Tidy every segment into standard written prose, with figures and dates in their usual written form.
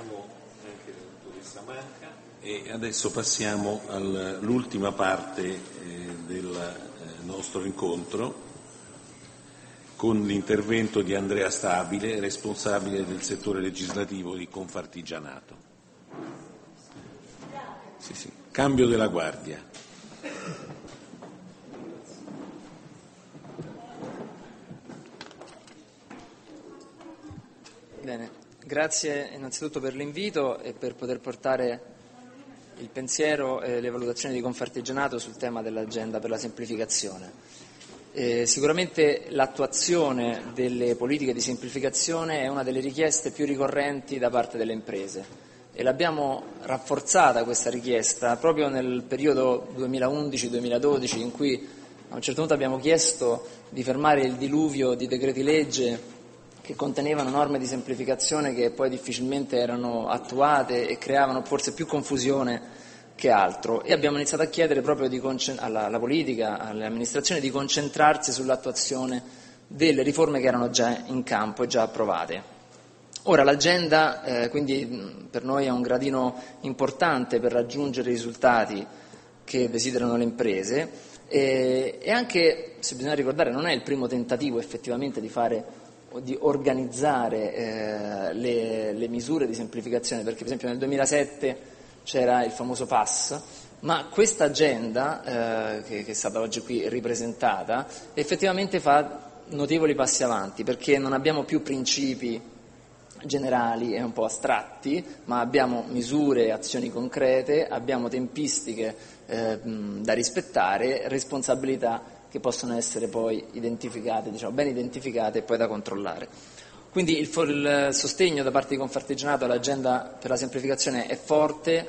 ringraziamo anche la dottoressa Manca e adesso passiamo all'ultima parte del nostro incontro con l'intervento di Andrea Stabile, responsabile del settore legislativo di Confartigianato. Sì. Cambio della guardia. Bene, grazie innanzitutto per l'invito e per poter portare il pensiero e le valutazioni di Confartigianato sul tema dell'agenda per la semplificazione. Sicuramente l'attuazione delle politiche di semplificazione è una delle richieste più ricorrenti da parte delle imprese e l'abbiamo rafforzata questa richiesta proprio nel periodo 2011-2012 in cui a un certo punto abbiamo chiesto di fermare il diluvio di decreti legge che contenevano norme di semplificazione che poi difficilmente erano attuate e creavano forse più confusione che altro, e abbiamo iniziato a chiedere proprio alla politica, alle amministrazioni di concentrarsi sull'attuazione delle riforme che erano già in campo e già approvate. Ora l'agenda quindi per noi è un gradino importante per raggiungere i risultati che desiderano le imprese e anche, se bisogna ricordare, non è il primo tentativo effettivamente di organizzare le misure di semplificazione, perché per esempio nel 2007 c'era il famoso PAS, ma questa agenda che è stata oggi qui ripresentata effettivamente fa notevoli passi avanti, perché non abbiamo più principi generali e un po' astratti, ma abbiamo misure, azioni concrete, abbiamo tempistiche da rispettare, responsabilità che possono essere poi identificate, ben identificate e poi da controllare. Quindi il sostegno da parte di Confartigianato all'agenda per la semplificazione è forte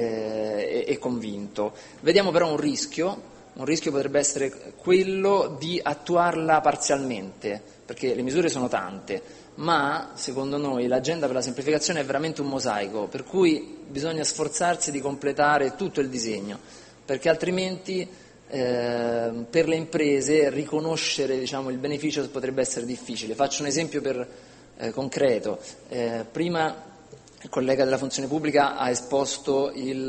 e convinto. Vediamo però un rischio potrebbe essere quello di attuarla parzialmente, perché le misure sono tante, ma secondo noi l'agenda per la semplificazione è veramente un mosaico, per cui bisogna sforzarsi di completare tutto il disegno, perché altrimenti per le imprese riconoscere il beneficio potrebbe essere difficile. Faccio un esempio concreto. Prima il collega della funzione pubblica ha esposto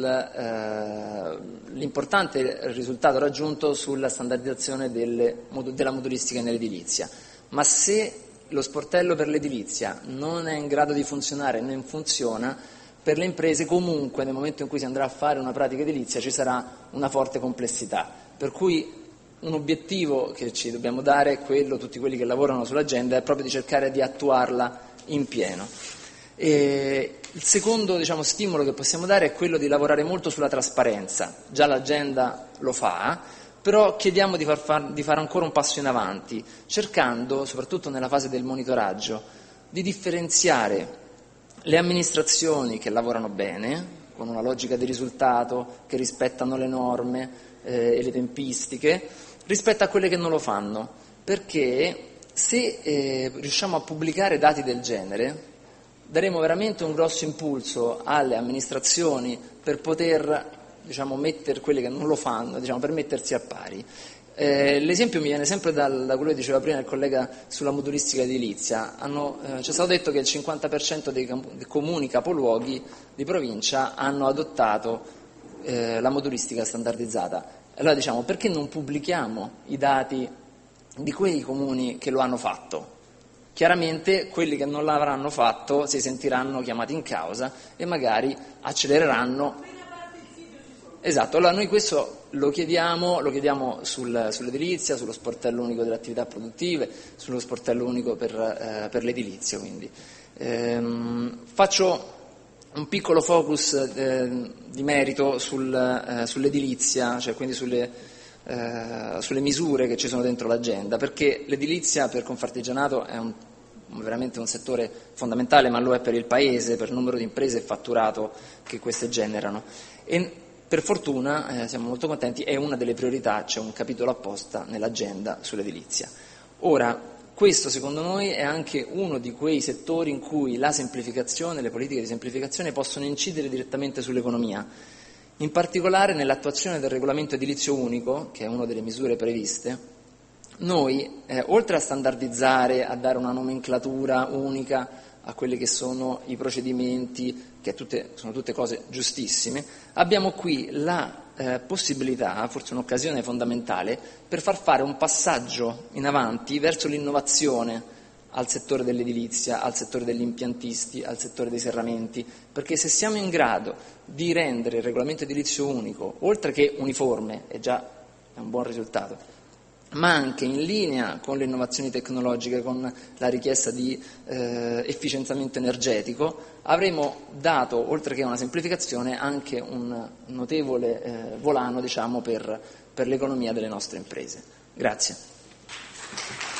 l'importante risultato raggiunto sulla standardizzazione della modulistica nell'edilizia, ma se lo sportello per l'edilizia non è in grado di funzionare, non funziona, per le imprese comunque nel momento in cui si andrà a fare una pratica edilizia ci sarà una forte complessità. Per cui un obiettivo che ci dobbiamo dare, tutti quelli che lavorano sull'agenda, è proprio di cercare di attuarla in pieno. E il secondo stimolo che possiamo dare è quello di lavorare molto sulla trasparenza. Già l'agenda lo fa, però chiediamo di fare ancora un passo in avanti, cercando, soprattutto nella fase del monitoraggio, di differenziare le amministrazioni che lavorano bene, con una logica di risultato, che rispettano le norme e le tempistiche, rispetto a quelle che non lo fanno, perché se riusciamo a pubblicare dati del genere daremo veramente un grosso impulso alle amministrazioni per poter mettere quelle che non lo fanno, per mettersi a pari. L'esempio mi viene sempre da quello che diceva prima il collega sulla modulistica edilizia. Ci è stato detto che il 50% dei comuni capoluoghi di provincia hanno adottato la modulistica standardizzata. Allora perché non pubblichiamo i dati di quei comuni che lo hanno fatto? Chiaramente quelli che non l'avranno fatto si sentiranno chiamati in causa e magari accelereranno. Esatto, allora noi questo lo chiediamo sull'edilizia, sullo sportello unico delle attività produttive, sullo sportello unico per l'edilizia. Quindi faccio un piccolo focus di merito sull'edilizia, quindi sulle misure che ci sono dentro l'agenda, perché l'edilizia per Confartigianato è veramente un settore fondamentale, ma lo è per il Paese, per il numero di imprese e fatturato che queste generano. E per fortuna, siamo molto contenti, è una delle priorità, c'è un capitolo apposta nell'agenda sull'edilizia. Ora, questo secondo noi è anche uno di quei settori in cui la semplificazione, le politiche di semplificazione possono incidere direttamente sull'economia. In particolare nell'attuazione del regolamento edilizio unico, che è una delle misure previste, noi, oltre a standardizzare, a dare una nomenclatura unica a quelli che sono i procedimenti, che sono tutte cose giustissime, abbiamo qui la possibilità, forse un'occasione fondamentale, per far fare un passaggio in avanti verso l'innovazione al settore dell'edilizia, al settore degli impiantisti, al settore dei serramenti, perché se siamo in grado di rendere il regolamento edilizio unico, oltre che uniforme, è un buon risultato, ma anche in linea con le innovazioni tecnologiche, con la richiesta di efficientamento energetico, avremo dato, oltre che una semplificazione, anche un notevole volano, per l'economia delle nostre imprese. Grazie.